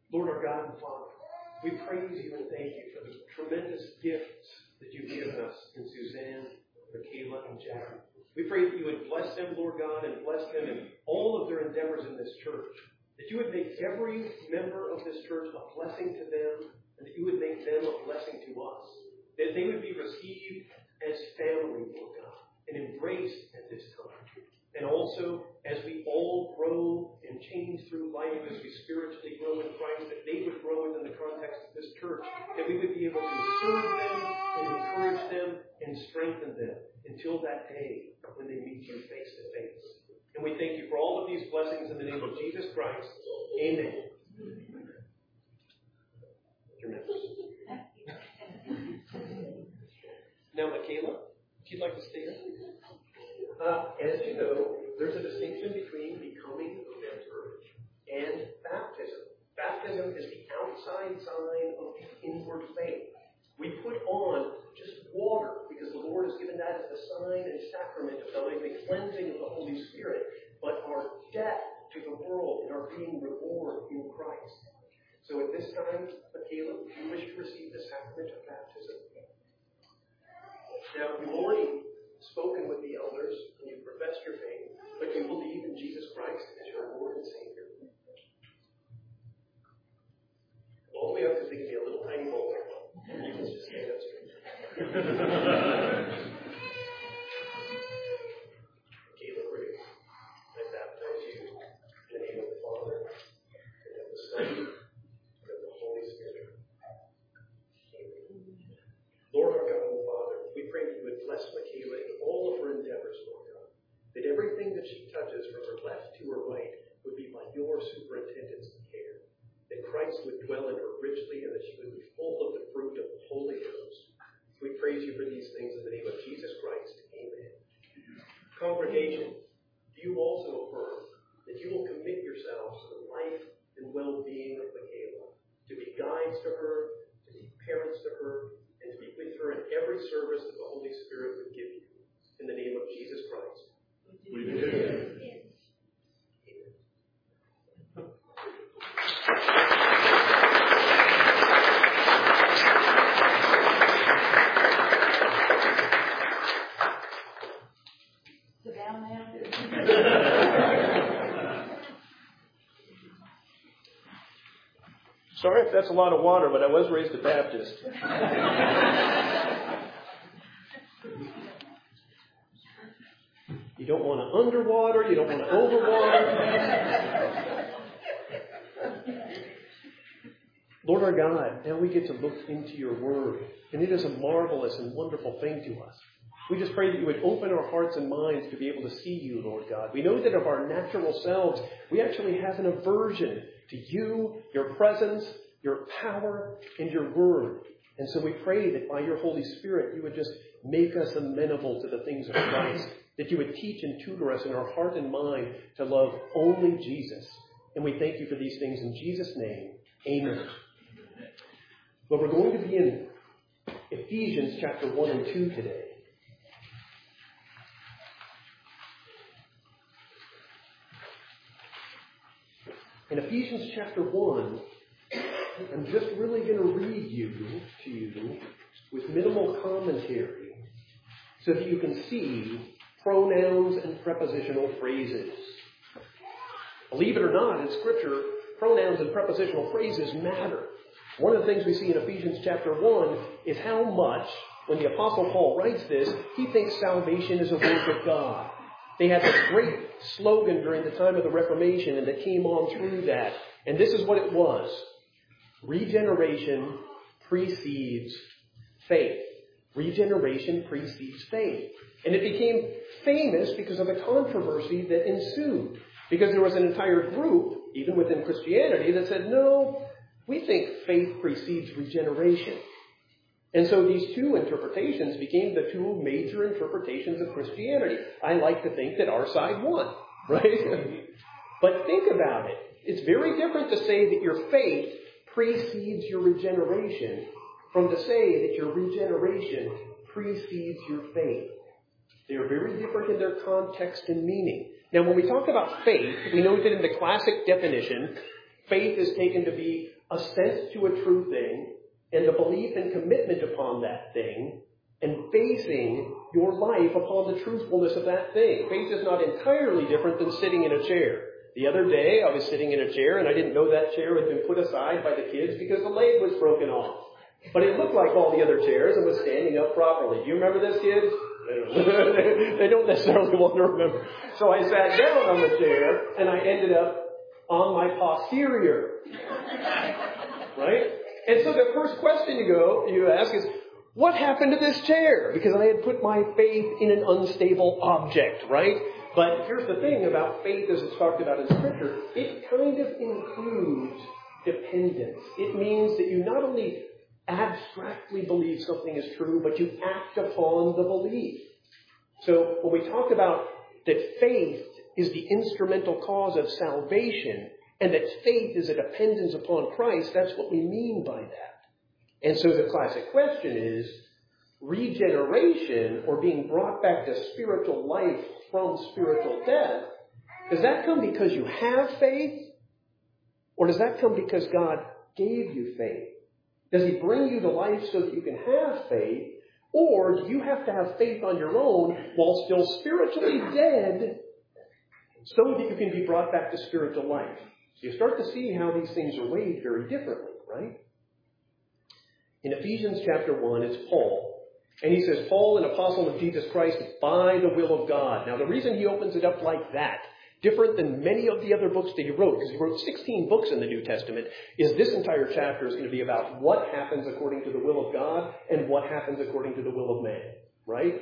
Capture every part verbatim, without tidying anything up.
Lord our God and Father, we praise you and thank you for the tremendous gifts that you've given us in Suzanne, Michaela, and Jackie. We pray that you would bless them, Lord God, and bless them in all of their endeavors in this church. That you would make every member of this church a blessing to them, and that you would make them a blessing to us. That they would be received as family, Lord God, and embraced at this time. And also, as we all grow and change through life, as we spiritually grow in Christ, that they would grow within the context of this church, that we would be able to serve them and encourage them and strengthen them until that day when they meet you face to face. And we thank you for all of these blessings in the name of Jesus Christ. Amen. Your members. Now, Michaela, if you'd like to stay here. Uh, as you know, there's a distinction between becoming a member and baptism. Baptism is the outside sign of the inward faith. We put on just water because the Lord has given that as the sign and sacrament of not only the cleansing of the Holy Spirit, but our death to the world and our being reborn in Christ. So at this time, Michaela, if you wish to receive the sacrament of baptism. Now, you've already spoken with the elders and you've professed your faith, but you believe in Jesus Christ as your Lord and Savior. All we have to do is give me a little tiny bowl, and you can just stand up straight. Caleb Riggs, I baptize you in the name of the Father, and of the Son, and of the Holy Spirit. Amen. Lord our God and Father, we pray that you would bless Michaela in all of her endeavors, Lord God. That everything that she touches from her left to her right would be by your superintendence and care. That Christ would dwell in her richly and that she would be full of the fruit of the Holy Ghost. We praise you for these things in the name of Jesus Christ. Amen. Congregation, do you also affirm that you will commit yourselves to the life and well-being of Michaela, to be guides to her, to be parents to her, and to be with her in every service that the Holy Spirit would give you? In the name of Jesus Christ. We do. Amen. Sit down now. Sorry if that's a lot of water, but I was raised a Baptist. You don't want to underwater, you don't want to overwater. Lord our God, now we get to look into your word, and it is a marvelous and wonderful thing to us. We just pray that you would open our hearts and minds to be able to see you, Lord God. We know that of our natural selves, we actually have an aversion to you, your presence, your power, and your word. And so we pray that by your Holy Spirit, you would just make us amenable to the things of Christ, that you would teach and tutor us in our heart and mind to love only Jesus. And we thank you for these things in Jesus' name. Amen. Well, we're going to be in Ephesians chapter one and two today. In Ephesians chapter one, I'm just really going to read you to you with minimal commentary so that you can see pronouns and prepositional phrases. Believe it or not, in Scripture, pronouns and prepositional phrases matter. One of the things we see in Ephesians chapter one is how much, when the Apostle Paul writes this, he thinks salvation is a work of God. They had this great slogan during the time of the Reformation, and that came on through that. And this is what it was. Regeneration precedes faith. Regeneration precedes faith. And it became famous because of the controversy that ensued. Because there was an entire group, even within Christianity, that said, no, we think faith precedes regeneration. And so these two interpretations became the two major interpretations of Christianity. I like to think that our side won, right? But think about it. It's very different to say that your faith precedes your regeneration from to say that your regeneration precedes your faith. They are very different in their context and meaning. Now, when we talk about faith, we know that in the classic definition, faith is taken to be assent to a true thing and the belief and commitment upon that thing and basing your life upon the truthfulness of that thing. Faith is not entirely different than sitting in a chair. The other day, I was sitting in a chair, and I didn't know that chair had been put aside by the kids because the leg was broken off. But it looked like all the other chairs and was standing up properly. Do you remember this, kids? They don't necessarily want to remember. So I sat down on the chair, and I ended up on my posterior. Right? And so the first question you go, you ask is, what happened to this chair? Because I had put my faith in an unstable object, right? But here's the thing about faith as it's talked about in Scripture. It kind of includes dependence. It means that you not only abstractly believe something is true, but you act upon the belief. So when we talk about that faith is the instrumental cause of salvation, and that faith is a dependence upon Christ, that's what we mean by that. And so the classic question is, regeneration, or being brought back to spiritual life from spiritual death, does that come because you have faith? Or does that come because God gave you faith? Does he bring you to life so that you can have faith? Or do you have to have faith on your own while still spiritually dead so that you can be brought back to spiritual life? So you start to see how these things are weighed very differently, right? In Ephesians chapter one, it's Paul. And he says, Paul, an apostle of Jesus Christ, by the will of God. Now, the reason he opens it up like that, different than many of the other books that he wrote, because he wrote sixteen books in the New Testament, is this entire chapter is going to be about what happens according to the will of God and what happens according to the will of man, right?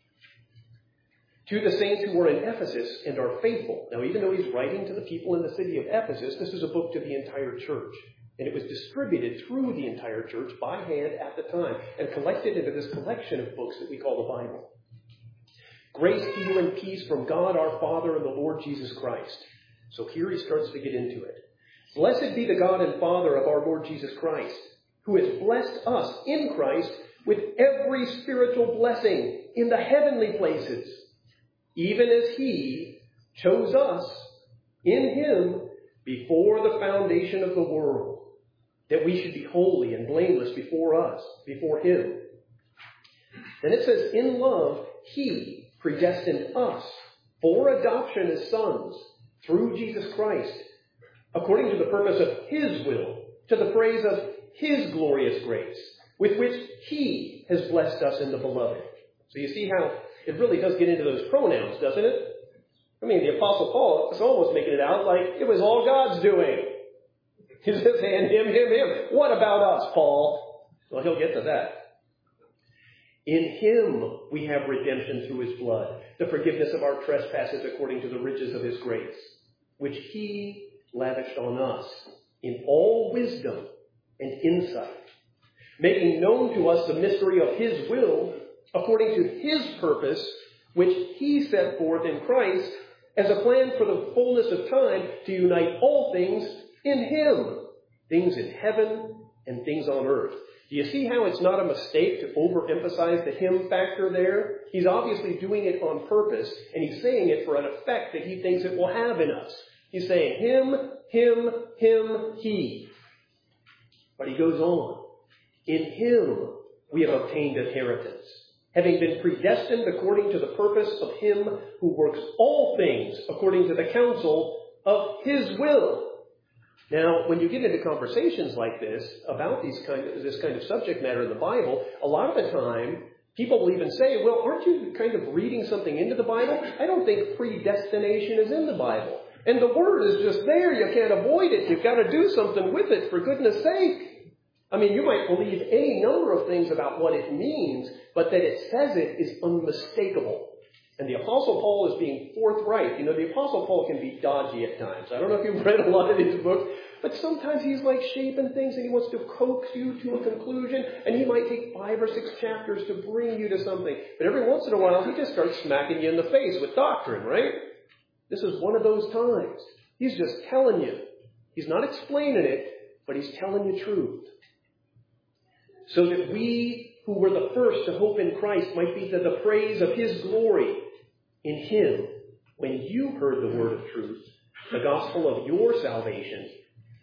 To the saints who were in Ephesus and are faithful. Now, even though he's writing to the people in the city of Ephesus, this is a book to the entire church. And it was distributed through the entire church by hand at the time and collected into this collection of books that we call the Bible. Grace to you and peace from God our Father and the Lord Jesus Christ. So here he starts to get into it. Blessed be the God and Father of our Lord Jesus Christ, who has blessed us in Christ with every spiritual blessing in the heavenly places, even as he chose us in him before the foundation of the world, that we should be holy and blameless before us, before him. Then it says, in love, he predestined us for adoption as sons through Jesus Christ, according to the purpose of his will, to the praise of his glorious grace, with which he has blessed us in the beloved. So you see how it really does get into those pronouns, doesn't it? I mean, the Apostle Paul is almost making it out like it was all God's doing. He's just saying him, him, him. What about us, Paul? Well, he'll get to that. In him we have redemption through his blood, the forgiveness of our trespasses according to the riches of his grace, which he lavished on us in all wisdom and insight, making known to us the mystery of his will according to his purpose, which he set forth in Christ as a plan for the fullness of time to unite all things in him, things in heaven and things on earth. Do you see how it's not a mistake to overemphasize the him factor there? He's obviously doing it on purpose, and he's saying it for an effect that he thinks it will have in us. He's saying him, him, him, he. But he goes on. In him we have obtained inheritance, having been predestined according to the purpose of him who works all things according to the counsel of his will. Now, when you get into conversations like this about these kind of, this kind of subject matter in the Bible, a lot of the time, people will even say, well, aren't you kind of reading something into the Bible? I don't think predestination is in the Bible. And the word is just there. You can't avoid it. You've got to do something with it, for goodness sake. I mean, you might believe any number of things about what it means, but that it says it is unmistakable. And the Apostle Paul is being forthright. You know, the Apostle Paul can be dodgy at times. I don't know if you've read a lot of these books, but sometimes he's like shaping things and he wants to coax you to a conclusion, and he might take five or six chapters to bring you to something. But every once in a while, he just starts smacking you in the face with doctrine, right? This is one of those times. He's just telling you. He's not explaining it, but he's telling you truth. So that we who were the first to hope in Christ might be to the praise of his glory. In him, when you heard the word of truth, the gospel of your salvation,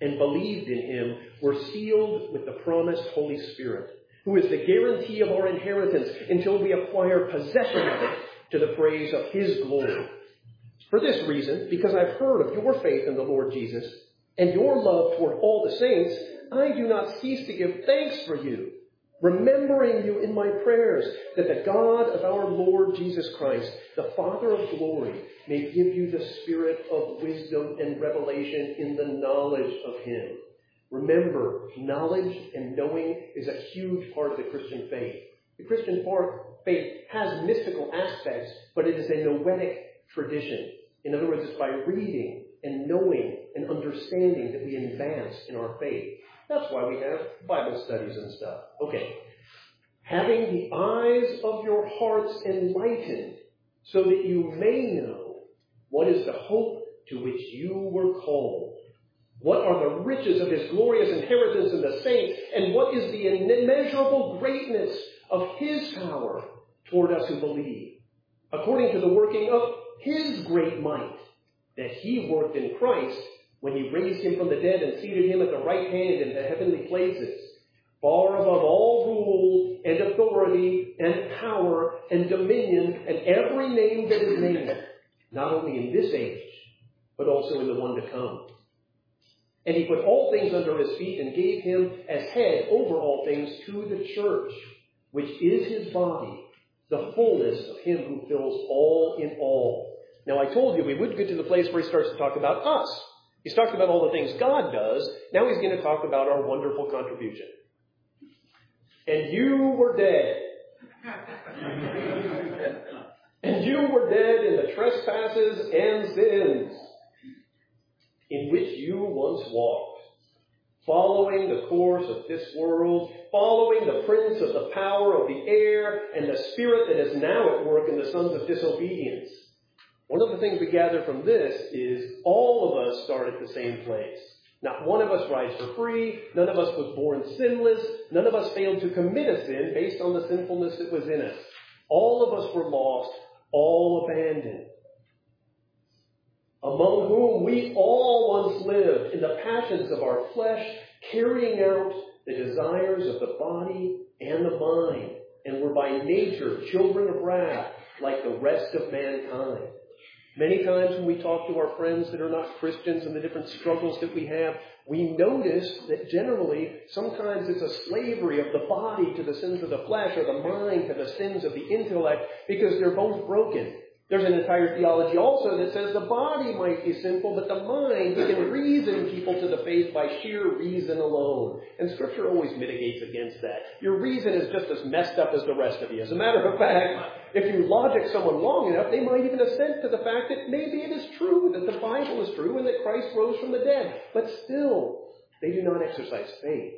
and believed in him were sealed with the promised Holy Spirit, who is the guarantee of our inheritance until we acquire possession of it to the praise of his glory. For this reason, because I've heard of your faith in the Lord Jesus and your love toward all the saints, I do not cease to give thanks for you, remembering you in my prayers, that the God of our Lord Jesus Christ, the Father of glory, may give you the spirit of wisdom and revelation in the knowledge of him. Remember, knowledge and knowing is a huge part of the Christian faith. The Christian faith has mystical aspects, but it is a noetic tradition. In other words, it's by reading and knowing and understanding that we advance in our faith. That's why we have Bible studies and stuff. Okay. Having the eyes of your hearts enlightened, so that you may know what is the hope to which you were called. What are the riches of his glorious inheritance in the saints, and what is the immeasurable greatness of his power toward us who believe, according to the working of his great might, that he worked in Christ when he raised him from the dead and seated him at the right hand in the heavenly places, far above all rule and authority and power and dominion and every name that is named, not only in this age, but also in the one to come. And he put all things under his feet and gave him as head over all things to the church, which is his body, the fullness of him who fills all in all. Now I told you we would get to the place where he starts to talk about us. He's talked about all the things God does. Now he's going to talk about our wonderful contribution. And you were dead. And you were dead in the trespasses and sins in which you once walked, following the course of this world, following the prince of the power of the air and the spirit that is now at work in the sons of disobedience. One of the things we gather from this is all of us start at the same place. Not one of us rides for free. None of us was born sinless. None of us failed to commit a sin based on the sinfulness that was in us. All of us were lost, all abandoned. Among whom we all once lived in the passions of our flesh, carrying out the desires of the body and the mind, and were by nature children of wrath, like the rest of mankind. Many times when we talk to our friends that are not Christians and the different struggles that we have, we notice that generally sometimes it's a slavery of the body to the sins of the flesh or the mind to the sins of the intellect, because they're both broken. There's an entire theology also that says the body might be sinful, but the mind, we can reason people to the faith by sheer reason alone. And Scripture always mitigates against that. Your reason is just as messed up as the rest of you. As a matter of fact, if you logic someone long enough, they might even assent to the fact that maybe it is true, that the Bible is true, and that Christ rose from the dead. But still, they do not exercise faith.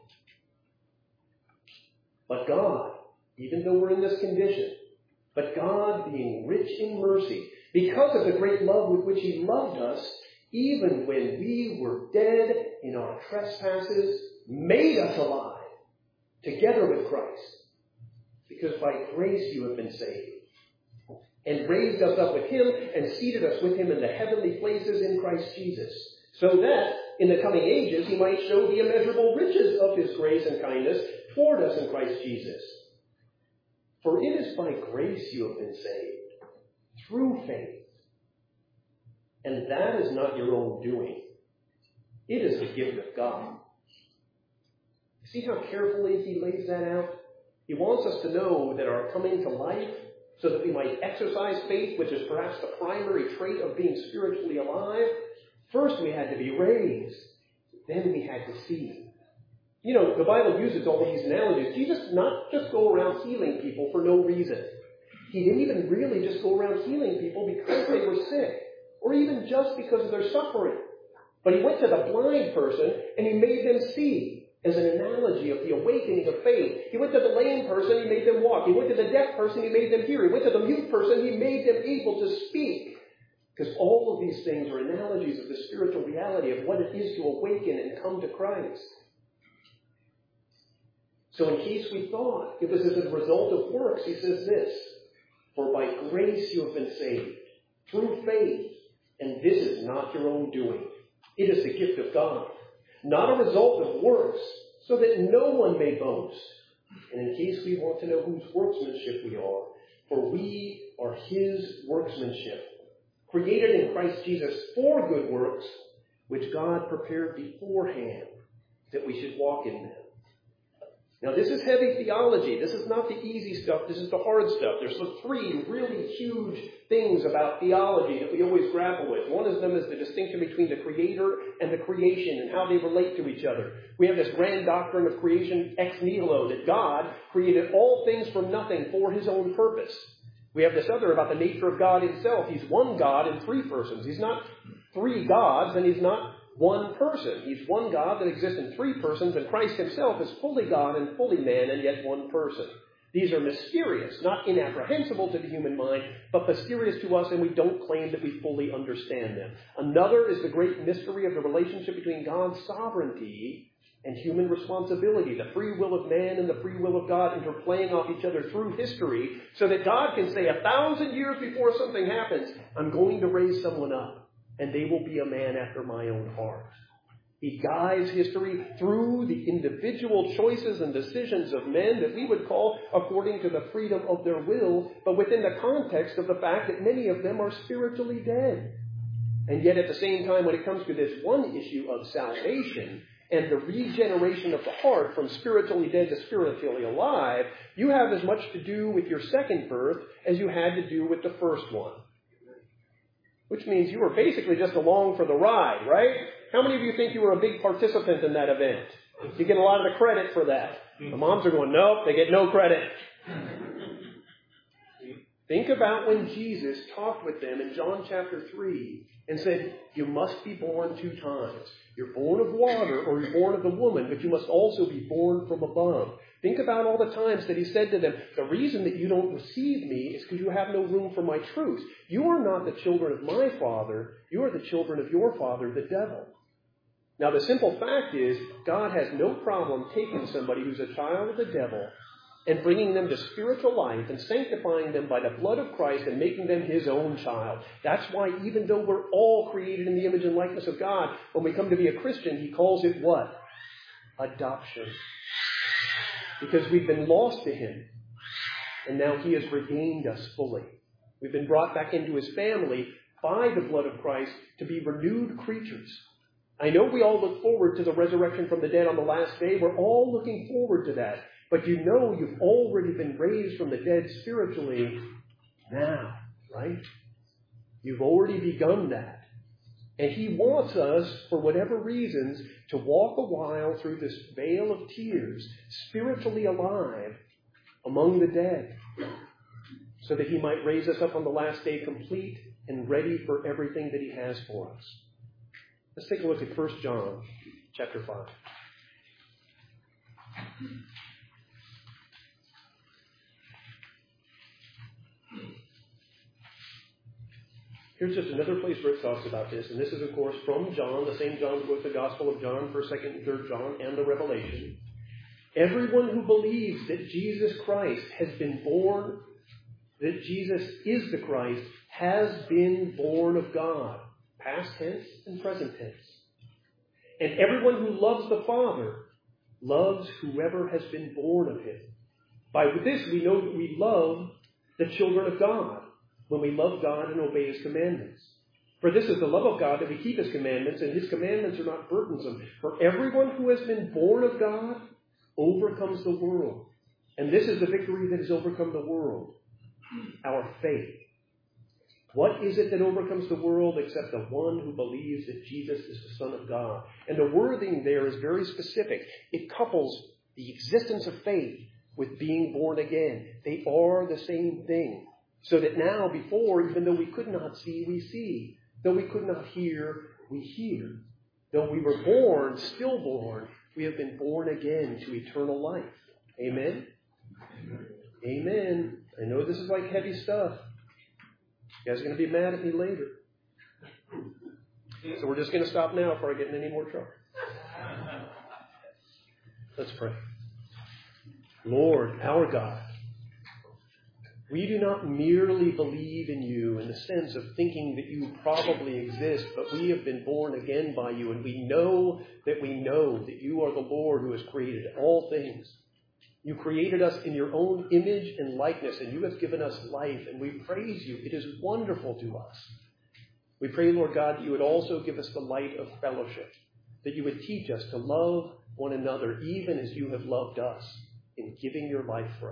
But God, even though we're in this condition, but God, being rich in mercy, because of the great love with which he loved us, even when we were dead in our trespasses, made us alive together with Christ. Because by grace you have been saved. And raised us up with him and seated us with him in the heavenly places in Christ Jesus. So that in the coming ages he might show the immeasurable riches of his grace and kindness toward us in Christ Jesus. For it is by grace you have been saved, through faith. And that is not your own doing. It is the gift of God. See how carefully he lays that out? He wants us to know that our coming to life, so that we might exercise faith, which is perhaps the primary trait of being spiritually alive, first we had to be raised. Then we had to see. You know, the Bible uses all these analogies. Jesus did not just go around healing people for no reason. He didn't even really just go around healing people because they were sick, or even just because of their suffering. But he went to the blind person and he made them see, as an analogy of the awakening of faith. He went to the lame person, he made them walk. He went to the deaf person, he made them hear. He went to the mute person, he made them able to speak. Because all of these things are analogies of the spiritual reality of what it is to awaken and come to Christ. So in case we thought it was as a result of works, he says this: for by grace you have been saved, through faith, and this is not your own doing. It is the gift of God, not a result of works, so that no one may boast. And in case we want to know whose workmanship we are, for we are his workmanship, created in Christ Jesus for good works, which God prepared beforehand that we should walk in them. Now, this is heavy theology. This is not the easy stuff. This is the hard stuff. There's three really huge things about theology that we always grapple with. One of them is the distinction between the Creator and the creation and how they relate to each other. We have this grand doctrine of creation ex nihilo, that God created all things from nothing for his own purpose. We have this other about the nature of God himself. He's one God in three persons. He's not three gods, and he's not one person. He's one God that exists in three persons, and Christ himself is fully God and fully man, and yet one person. These are mysterious, not inapprehensible to the human mind, but mysterious to us, and we don't claim that we fully understand them. Another is the great mystery of the relationship between God's sovereignty and human responsibility, the free will of man and the free will of God interplaying off each other through history, so that God can say a thousand years before something happens, I'm going to raise someone up, and they will be a man after my own heart. He guides history through the individual choices and decisions of men that we would call according to the freedom of their will, but within the context of the fact that many of them are spiritually dead. And yet at the same time, when it comes to this one issue of salvation and the regeneration of the heart from spiritually dead to spiritually alive, you have as much to do with your second birth as you had to do with the first one. Which means you were basically just along for the ride, right? How many of you think you were a big participant in that event? You get a lot of the credit for that. The moms are going, nope, they get no credit. Think about when Jesus talked with them in John chapter three and said, you must be born two times. You're born of water or you're born of the woman, but you must also be born from above. Think about all the times that he said to them, the reason that you don't receive me is because you have no room for my truth. You are not the children of my father. You are the children of your father, the devil. Now, the simple fact is, God has no problem taking somebody who's a child of the devil and bringing them to spiritual life and sanctifying them by the blood of Christ and making them his own child. That's why even though we're all created in the image and likeness of God, when we come to be a Christian, he calls it what? Adoption. Because we've been lost to him, and now he has regained us fully. We've been brought back into his family by the blood of Christ to be renewed creatures. I know we all look forward to the resurrection from the dead on the last day. We're all looking forward to that. But you know you've already been raised from the dead spiritually now, right? You've already begun that. And he wants us, for whatever reasons, to walk a while through this vale of tears, spiritually alive among the dead, so that he might raise us up on the last day complete and ready for everything that he has for us. Let's take a look at First John chapter five. Here's just another place where it talks about this, and this is, of course, from John, the same John who wrote the Gospel of John, First, Second, and Third John, and the Revelation. Everyone who believes that Jesus Christ has been born, that Jesus is the Christ, has been born of God, past tense and present tense. And everyone who loves the Father loves whoever has been born of him. By this we know that we love the children of God, when we love God and obey his commandments. For this is the love of God, that we keep his commandments, and his commandments are not burdensome. For everyone who has been born of God overcomes the world. And this is the victory that has overcome the world, our faith. What is it that overcomes the world except the one who believes that Jesus is the Son of God? And the wording there is very specific. It couples the existence of faith with being born again. They are the same thing. So that now, before, even though we could not see, we see. Though we could not hear, we hear. Though we were born, stillborn, we have been born again to eternal life. Amen? Amen. Amen. I know this is like heavy stuff. You guys are going to be mad at me later. So we're just going to stop now before I get in any more trouble. Let's pray. Lord, our God, We do not merely believe in you in the sense of thinking that you probably exist, but we have been born again by you, and we know that we know that you are the Lord who has created all things. You created us in your own image and likeness, and you have given us life, and we praise you. It is wonderful to us. We pray, Lord God, that you would also give us the light of fellowship, that you would teach us to love one another even as you have loved us in giving your life for us.